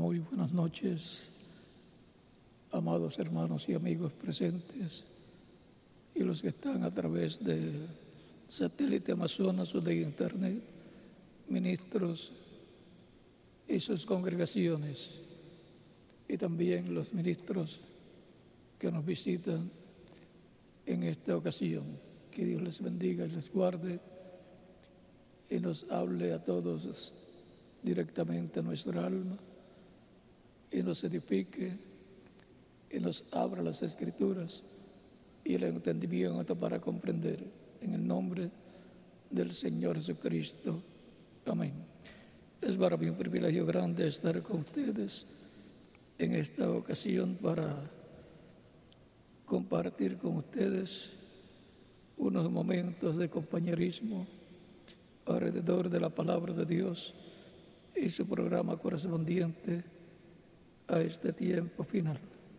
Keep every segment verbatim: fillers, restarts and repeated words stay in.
Muy buenas noches, amados hermanos y amigos presentes y los que están a través del satélite Amazonas o de Internet, ministros y sus congregaciones, y también los ministros que nos visitan en esta ocasión. Que Dios les bendiga y les guarde y nos hable a todos directamente a nuestra alma y nos edifique y nos abra las Escrituras y el entendimiento para comprender, en el nombre del Señor Jesucristo. Amén. Es para mí un privilegio grande estar con ustedes en esta ocasión para compartir con ustedes unos momentos de compañerismo alrededor de la palabra de Dios y su programa correspondiente a este tiempo final.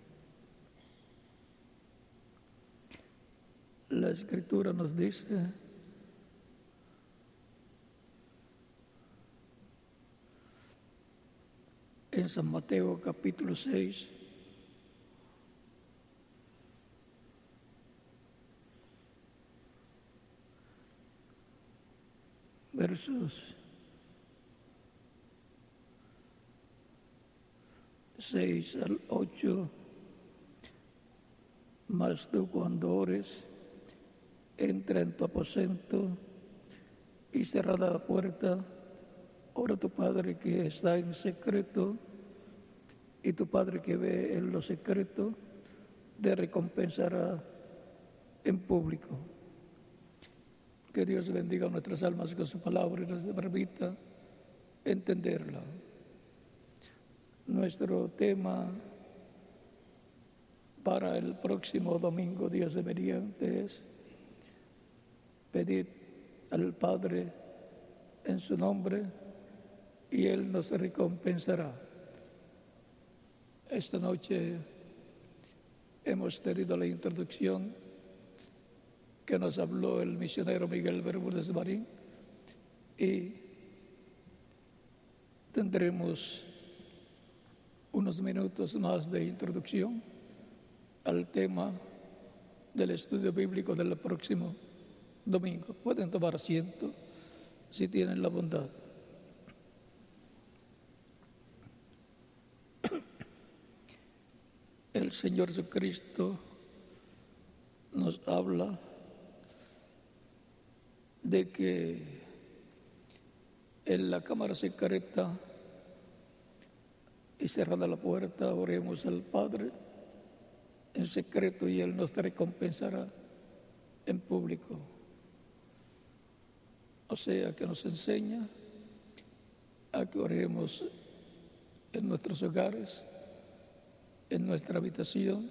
La Escritura nos dice en San Mateo capítulo seis, versos seis al ocho, mas tú cuando ores, entra en tu aposento y cerrada la puerta, ora a tu Padre que está en secreto, y tu Padre que ve en lo secreto te recompensará en público. Que Dios bendiga nuestras almas con su palabra y nos permita entenderla. Nuestro tema para el próximo domingo, Dios mediante, es pedir al Padre en su nombre y Él nos recompensará. Esta noche hemos tenido la introducción que nos habló el misionero Miguel Bermúdez Marín y tendremos unos minutos más de introducción al tema del estudio bíblico del próximo domingo. Pueden tomar asiento si tienen la bondad. El Señor Jesucristo nos habla de que en la cámara secreta y cerrada la puerta, oremos al Padre en secreto y Él nos recompensará en público. O sea, que nos enseña a que oremos en nuestros hogares, en nuestra habitación,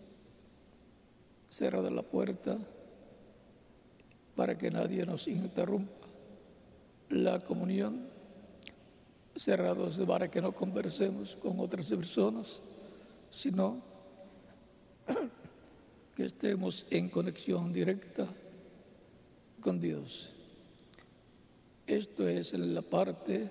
cerrada la puerta, para que nadie nos interrumpa la comunión, cerrados para que no conversemos con otras personas, sino que estemos en conexión directa con Dios. Esto es la parte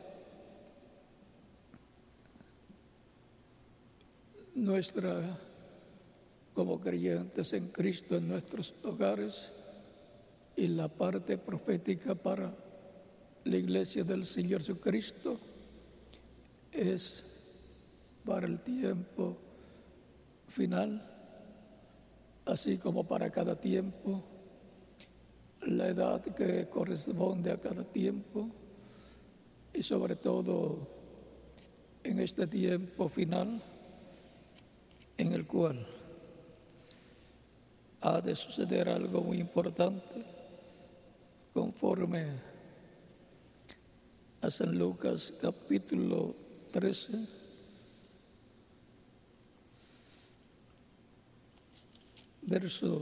nuestra como creyentes en Cristo en nuestros hogares y la parte profética para la iglesia del Señor Jesucristo es para el tiempo final, así como para cada tiempo, la edad que corresponde a cada tiempo y sobre todo en este tiempo final en el cual ha de suceder algo muy importante conforme a San Lucas capítulo trece, verso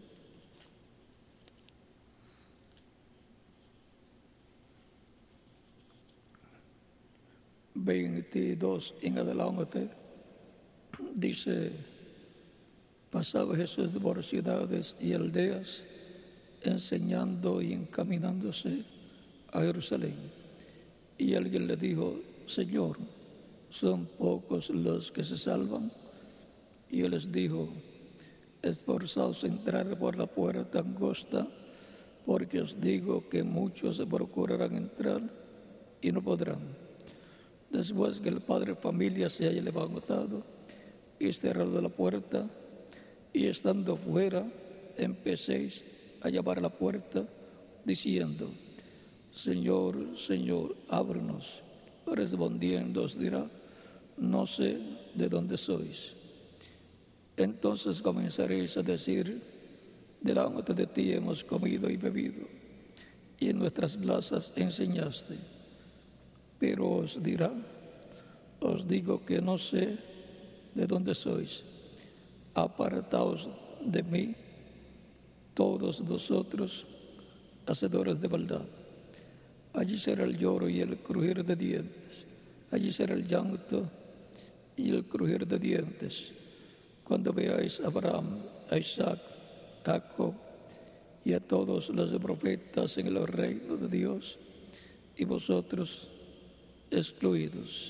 veintidós en adelante. Dice: pasaba Jesús por ciudades y aldeas, enseñando y encaminándose a Jerusalén. Y alguien le dijo: Señor, son pocos los que se salvan. Y él les dijo: esforzaos a entrar por la puerta angosta, porque os digo que muchos se procurarán entrar y no podrán. Después que el padre de familia se haya levantado y cerrado la puerta, y estando fuera, empecéis a llamar a la puerta, diciendo: Señor, Señor, ábrenos. Respondiendo os dirá: no sé de dónde sois. Entonces comenzaréis a decir: delante de ti hemos comido y bebido, y en nuestras plazas enseñaste. Pero os dirá: os digo que no sé de dónde sois. Apartaos de mí, todos vosotros, hacedores de maldad. Allí será el lloro y el crujir de dientes. Allí será el llanto y el crujir de dientes, cuando veáis a Abraham, a Isaac, a Jacob y a todos los profetas en el reino de Dios, y vosotros excluidos.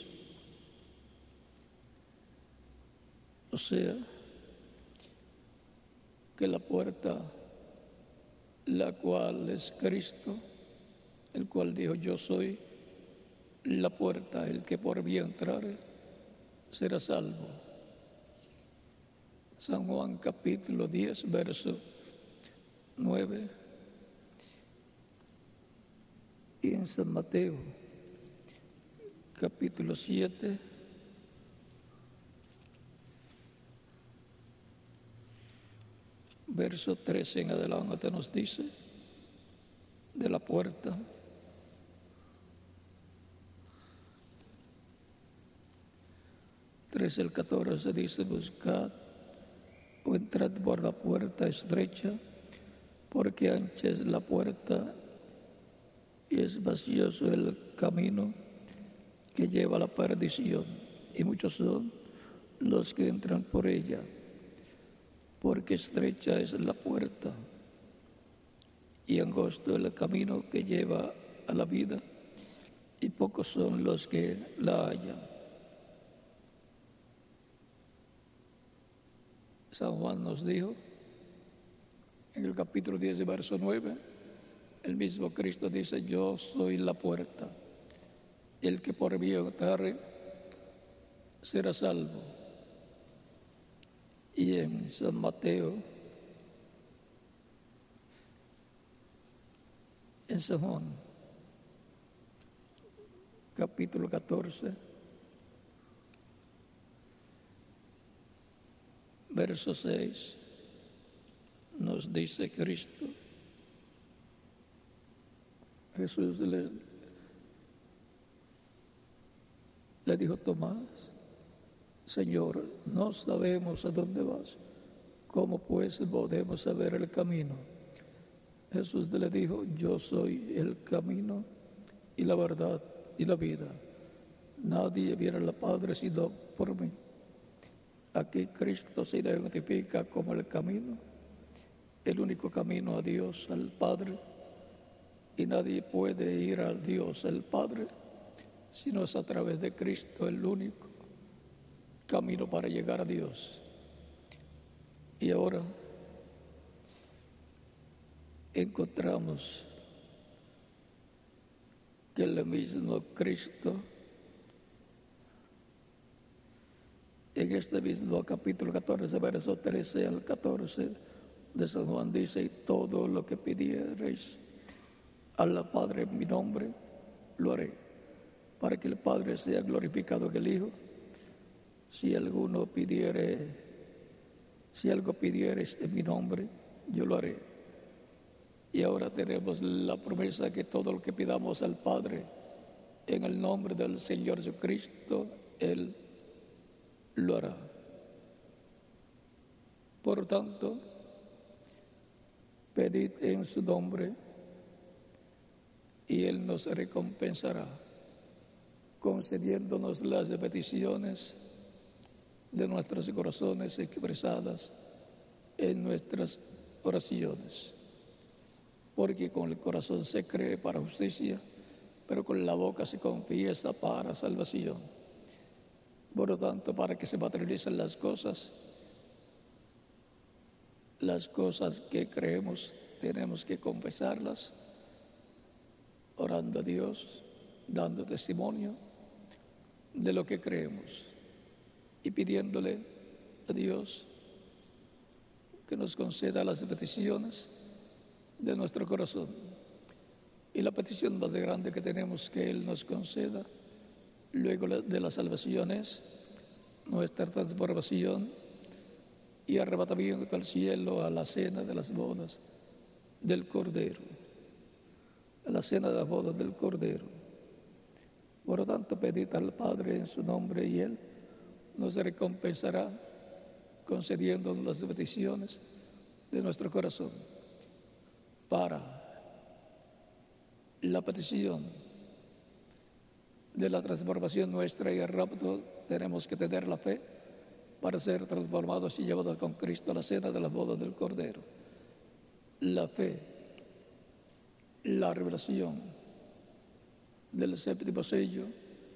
O sea, que la puerta, la cual es Cristo, el cual dijo: yo soy la puerta, el que por mí entrare será salvo. San Juan capítulo diez, verso nueve. Y en San Mateo capítulo siete, verso trece en adelante nos dice de la puerta: trece al catorce dice: buscad o entrad por la puerta estrecha, porque ancha es la puerta y es espacioso el camino que lleva a la perdición, y muchos son los que entran por ella, porque estrecha es la puerta y angosto el camino que lleva a la vida, y pocos son los que la hallan. San Juan nos dijo en el capítulo diez, verso nueve, el mismo Cristo dice: yo soy la puerta, el que por mí entrare será salvo. Y en San Mateo, en San Juan, capítulo catorce, verso seis, nos dice Cristo: Jesús le, le dijo a Tomás: Señor, no sabemos a dónde vas, ¿cómo pues podemos saber el camino? Jesús le dijo: yo soy el camino y la verdad y la vida. Nadie viene al Padre sino por mí. Aquí Cristo se identifica como el camino, el único camino a Dios, al Padre, y nadie puede ir a Dios, al Padre, sino es a través de Cristo, el único camino para llegar a Dios. Y ahora encontramos que el mismo Cristo, en este mismo capítulo catorce, verso trece al catorce de San Juan, dice: y todo lo que pidiereis al Padre en mi nombre, lo haré, para que el Padre sea glorificado en el Hijo. Si alguno pidiere, si algo pidiereis en mi nombre, yo lo haré. Y ahora tenemos la promesa que todo lo que pidamos al Padre en el nombre del Señor Jesucristo, Él lo hará. Por tanto, pedid en su nombre y Él nos recompensará, concediéndonos las peticiones de nuestros corazones expresadas en nuestras oraciones. Porque con el corazón se cree para justicia, pero con la boca se confiesa para salvación. Por lo tanto, para que se materialicen las cosas, las cosas que creemos tenemos que confesarlas, orando a Dios, dando testimonio de lo que creemos y pidiéndole a Dios que nos conceda las peticiones de nuestro corazón. Y la petición más grande que tenemos que Él nos conceda luego de la salvación es nuestra transformación y arrebatamiento al cielo, a la cena de las bodas del Cordero, a la cena de las bodas del Cordero. Por lo tanto, pedid al Padre en su nombre y Él nos recompensará concediéndonos las peticiones de nuestro corazón. Para la petición de la transformación nuestra y el rapto tenemos que tener la fe para ser transformados y llevados con Cristo a la cena de las bodas del Cordero. La fe, la revelación del séptimo sello,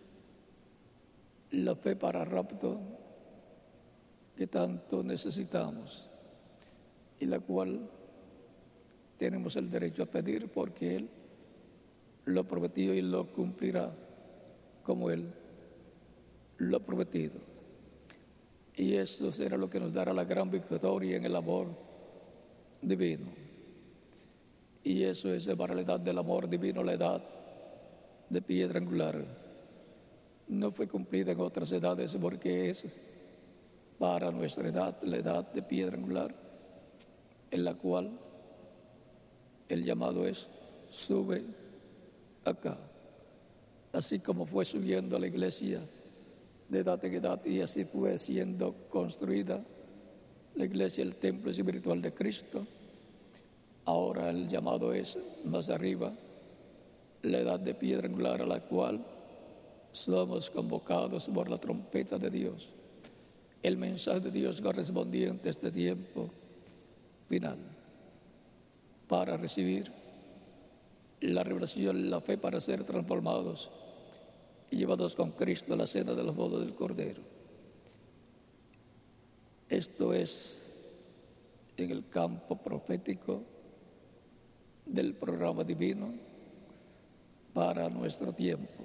la fe para rapto que tanto necesitamos y la cual tenemos el derecho a pedir porque Él lo prometió y lo cumplirá como Él lo ha prometido. Y esto será lo que nos dará la gran victoria en el amor divino. Y eso es para la edad del amor divino, la edad de piedra angular. No fue cumplida en otras edades porque es para nuestra edad, la edad de piedra angular, en la cual el llamado es sube acá. Así como fue subiendo a la iglesia de edad en edad y así fue siendo construida la iglesia, el templo espiritual de Cristo. Ahora el llamado es más arriba, la edad de piedra angular a la cual somos convocados por la trompeta de Dios, el mensaje de Dios correspondiente a este tiempo final, para recibir la revelación, la fe para ser transformados y llevados con Cristo a la cena de las bodas del Cordero. Esto es en el campo profético del programa divino para nuestro tiempo.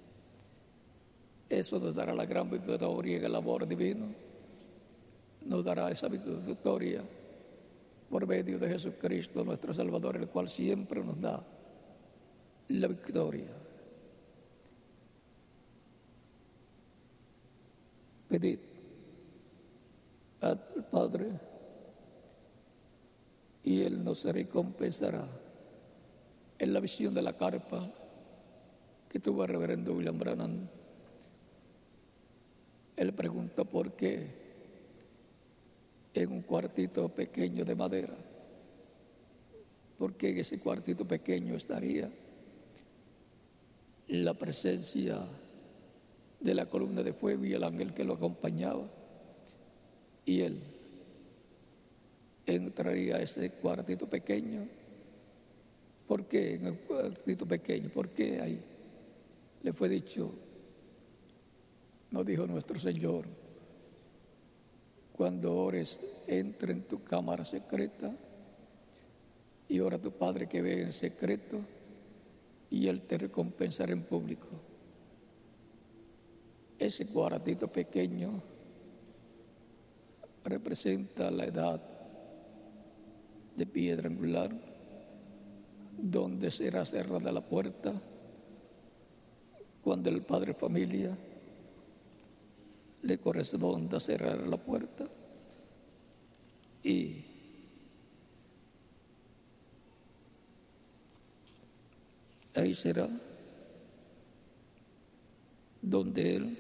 Eso nos dará la gran victoria en el amor divino, nos dará esa victoria por medio de Jesucristo, nuestro Salvador, el cual siempre nos da la victoria. Pedid al Padre y Él nos recompensará. En la visión de la carpa que tuvo el reverendo William Branham, él preguntó por qué en un cuartito pequeño de madera, por qué en ese cuartito pequeño estaría la presencia de la columna de fuego y el ángel que lo acompañaba, y él entraría a ese cuartito pequeño. ¿Por qué en el cuartito pequeño? ¿Por qué ahí? Le fue dicho, nos dijo nuestro Señor, cuando ores, entra en tu cámara secreta y ora a tu Padre que ve en secreto y Él te recompensará en público. Ese cuartito pequeño representa la edad de piedra angular, donde será cerrada la puerta cuando el padre familia le corresponda cerrar la puerta, y ahí será donde Él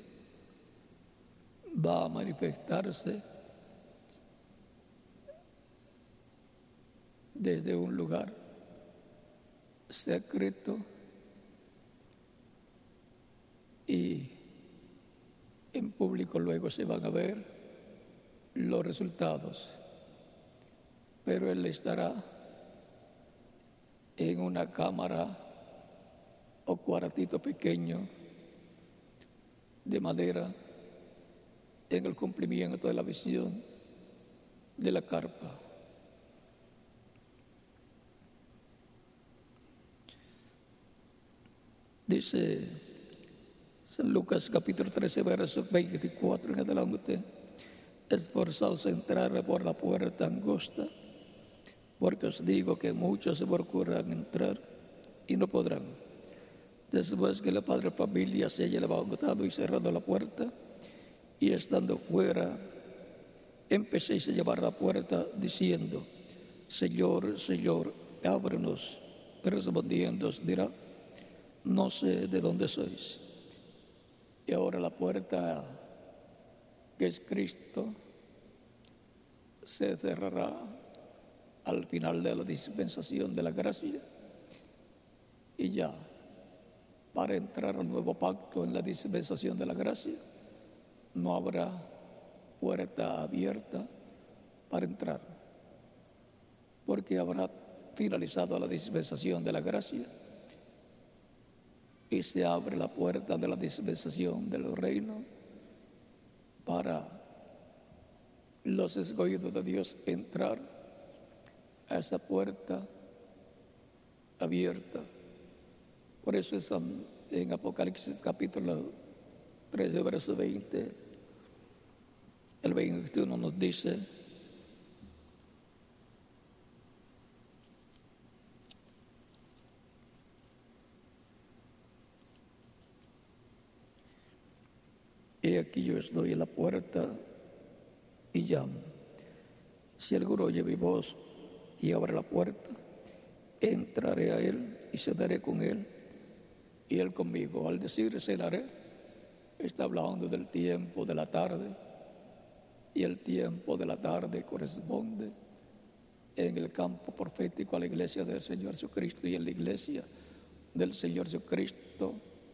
va a manifestarse desde un lugar secreto y en público luego se van a ver los resultados, pero Él estará en una cámara o cuartito pequeño de madera en el cumplimiento de la visión de la carpa. Dice San Lucas capítulo trece, verso veinticuatro en adelante: esforzaos a entrar por la puerta angosta, porque os digo que muchos se procurarán entrar y no podrán. Después que el padre de familia se haya levantado y cerrado la puerta, y estando fuera, empecéis a llamar a la puerta diciendo: Señor, Señor, ábrenos. Respondiendo os dirá: no sé de dónde sois. Y ahora la puerta, que es Cristo, se cerrará al final de la dispensación de la gracia, y ya, para entrar al nuevo pacto en la dispensación de la gracia, no habrá puerta abierta para entrar, porque habrá finalizado la dispensación de la gracia y se abre la puerta de la dispensación del reino para los escogidos de Dios entrar a esa puerta abierta. Por eso es en Apocalipsis capítulo trece, verso veinte, el veintiuno nos dice: he aquí yo estoy en la puerta y llamo. Si alguno oye mi voz y abre la puerta, entraré a él y cenaré con él y él conmigo. Al decir cenaré, está hablando del tiempo de la tarde, y el tiempo de la tarde corresponde en el campo profético a la iglesia del Señor Jesucristo, y en la iglesia del Señor Jesucristo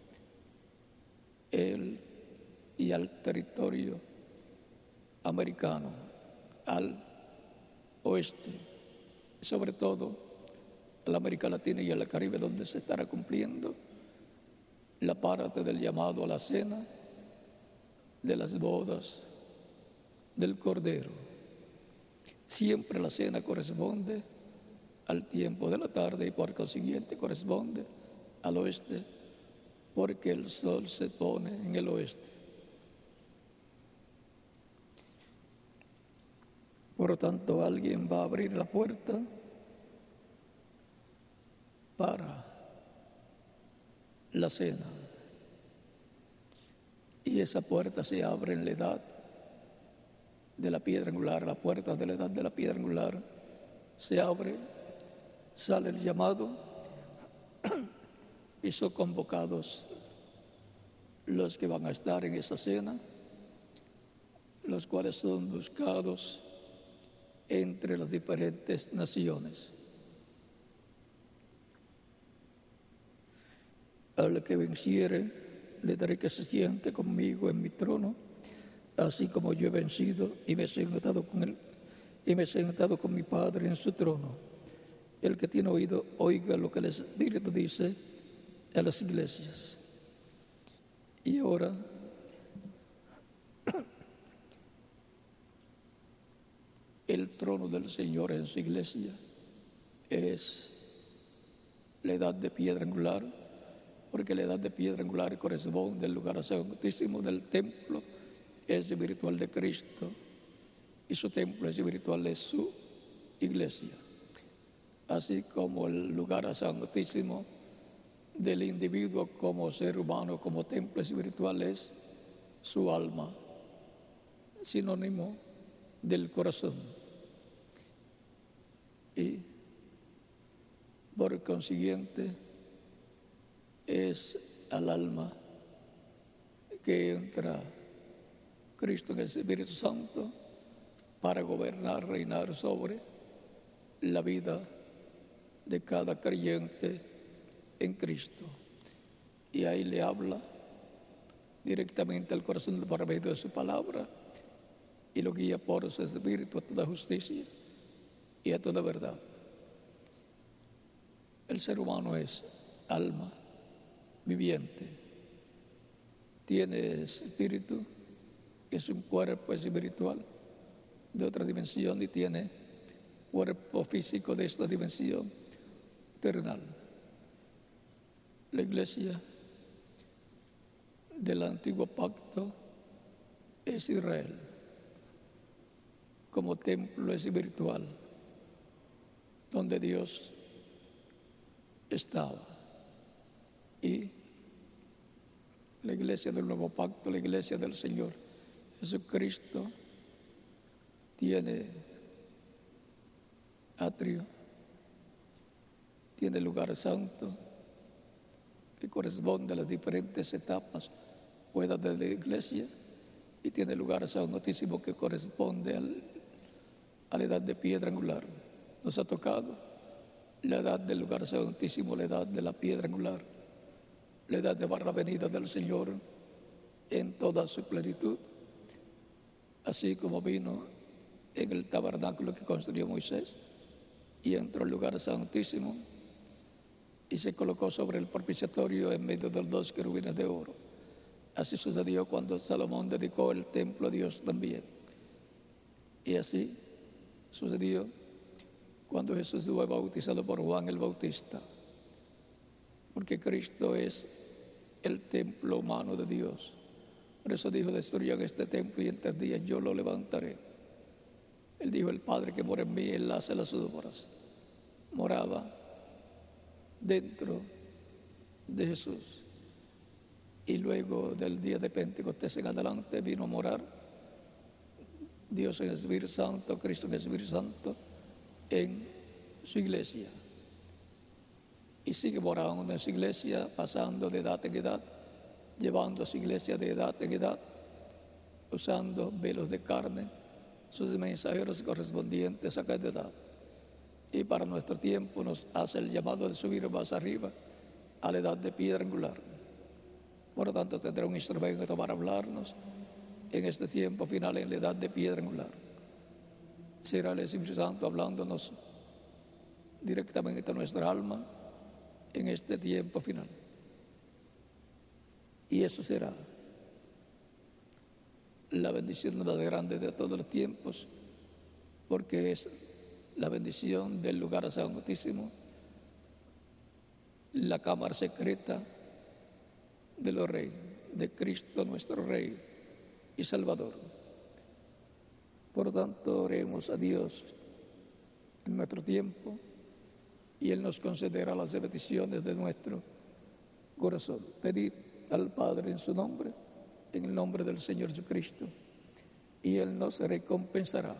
él y al territorio americano, al oeste, sobre todo a la América Latina y al Caribe, donde se estará cumpliendo la parte del llamado a la cena de las bodas del Cordero. Siempre la cena corresponde al tiempo de la tarde y por consiguiente corresponde al oeste, porque el sol se pone en el oeste. Por lo tanto, alguien va a abrir la puerta para la cena. Y esa puerta se abre en la edad de la piedra angular. La puerta de la edad de la piedra angular se abre, sale el llamado y son convocados los que van a estar en esa cena, los cuales son buscados entre las diferentes naciones. Al que venciere, le daré que se siente conmigo en mi trono, así como yo he vencido y me he sentado con él, y me he sentado con mi Padre en su trono. El que tiene oído, oiga lo que el Espíritu dice a las iglesias. Y ahora, el trono del Señor en su iglesia es la edad de piedra angular, porque la edad de piedra angular corresponde al lugar santísimo del templo espiritual de Cristo, y su templo espiritual es su iglesia, así como el lugar santísimo del individuo como ser humano, como templo espiritual, es su alma, sinónimo del corazón. Y por consiguiente es al alma que entra Cristo en el Espíritu Santo para gobernar, reinar sobre la vida de cada creyente en Cristo. Y ahí le habla directamente al corazón por medio de su palabra y lo guía por su Espíritu a toda justicia y a toda verdad. El ser humano es alma viviente, tiene espíritu que es un cuerpo espiritual de otra dimensión y tiene cuerpo físico de esta dimensión terrenal. La iglesia del antiguo pacto es Israel, como templo espiritual, donde Dios estaba. Y la iglesia del nuevo pacto, la iglesia del Señor Jesucristo, tiene atrio, tiene lugar santo, que corresponde a las diferentes etapas puedas de la iglesia, y tiene lugar santísimo que corresponde al, a la edad de piedra angular. Nos ha tocado la edad del lugar santísimo, la edad de la piedra angular, la edad de barra venida del Señor en toda su plenitud, así como vino en el tabernáculo que construyó Moisés y entró al lugar santísimo y se colocó sobre el propiciatorio en medio de los dos querubines de oro. Así sucedió cuando Salomón dedicó el templo a Dios también. Y así sucedió cuando Jesús fue bautizado por Juan el Bautista, porque Cristo es el templo humano de Dios. Por eso dijo: destruyan este templo y en tres días yo lo levantaré. Él dijo: el Padre que mora en mí, Él hace las obras. Moraba dentro de Jesús. Y luego del día de Pentecostés en adelante vino a morar Dios en el Espíritu Santo, Cristo en el Espíritu Santo, en su iglesia. Y sigue morando en su iglesia, pasando de edad en edad, llevando a su iglesia de edad en edad, usando velos de carne, sus mensajeros correspondientes a cada edad. Y para nuestro tiempo nos hace el llamado de subir más arriba a la edad de piedra angular. Por lo tanto, tendrá un instrumento para hablarnos en este tiempo final, en la edad de piedra angular. Será el Espíritu Santo hablándonos directamente a nuestra alma en este tiempo final. Y eso será la bendición más grande de todos los tiempos, porque es la bendición del lugar santísimo, la cámara secreta de los reyes, de Cristo nuestro Rey y Salvador. Por lo tanto, oremos a Dios en nuestro tiempo y Él nos concederá las peticiones de nuestro corazón. Pedid al Padre en su nombre, en el nombre del Señor Jesucristo, y Él nos recompensará.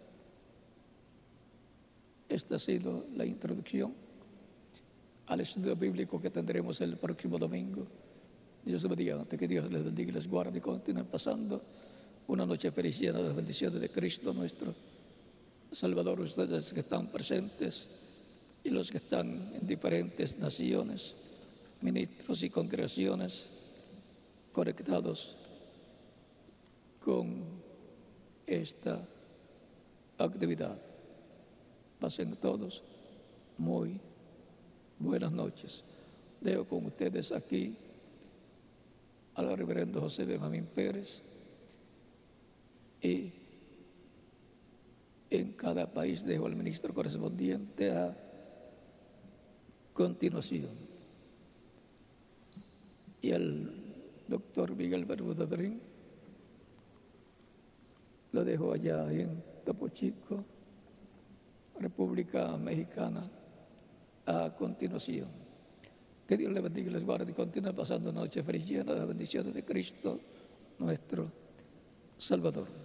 Esta ha sido la introducción al estudio bíblico que tendremos el próximo domingo. Dios les bendiga, que Dios les bendiga y les guarde y continúen pasando una noche feliz llena de las bendiciones de Cristo nuestro Salvador. Ustedes que están presentes y los que están en diferentes naciones, ministros y congregaciones conectados con esta actividad. Pasen todos muy buenas noches. Dejo con ustedes aquí al reverendo José Benjamín Pérez, y en cada país dejo al ministro correspondiente a continuación. Y al doctor Miguel Bermúdez Berín lo dejo allá en Topo Chico, República Mexicana, a continuación. Que Dios les bendiga y les guarde y continúe pasando una noche feliz llena de las bendiciones de Cristo nuestro Salvador.